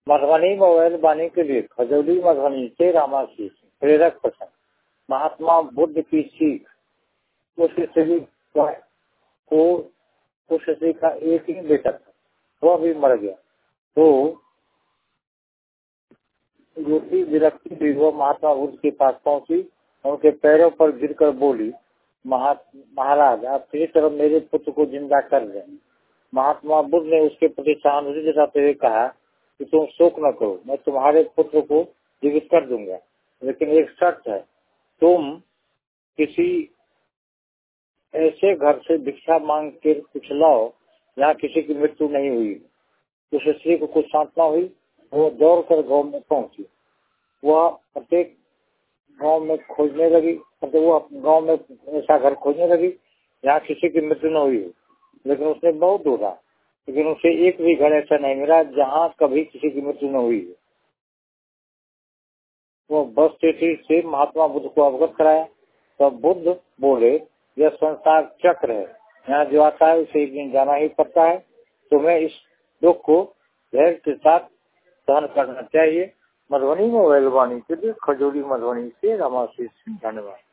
Madhubani mobile वाणी के लिए खजौली मधुबनी से रामाशीष। प्रेरक प्रसंग। महात्मा बुद्ध की सीख। उस स्त्री का एक ही बेटा था, वह भी मर गया। तो दूसरी विरक्ति भी वो महात्मा बुद्ध के पास पहुंची, उनके पैरों पर गिरकर बोली, महाराज आप किसी तरह मेरे पुत्र को जिंदा कर दें। महात्मा बुद्ध ने उसके प्रति सहानुभूति जताते हुए कहा कि तुम शोक न करो, मैं तुम्हारे पुत्र को जीवित कर दूंगा, लेकिन एक शर्त है, तुम किसी ऐसे घर से भिक्षा मांग के कुछ लाओ जहाँ किसी की मृत्यु नहीं हुई। उस स्त्री को कुछ सांत्वना हुई, वो दौड़कर गांव में पहुंची। वह प्रत्येक गांव में खोजने लगी, वो गांव में ऐसा घर खोजने लगी जहाँ किसी की मृत्यु न हुई हो, लेकिन उसने बहुत ढूंढा, लेकिन उसे एक भी घर ऐसा नहीं मिला जहाँ कभी किसी की मृत्यु न हुई हो। वो बस स्टेशन से महात्मा बुद्ध को अवगत कराया। तो बुद्ध बोले, यह संसार चक्र है, यहाँ जो आता है उसे एक दिन जाना ही पड़ता है। तुम्हें इस दुख को धैर्य के साथ सहन करना चाहिए। मधुबनी मोबाइल वाणी के लिए खजौली मधुबनी से रामाशीष। धन्यवाद।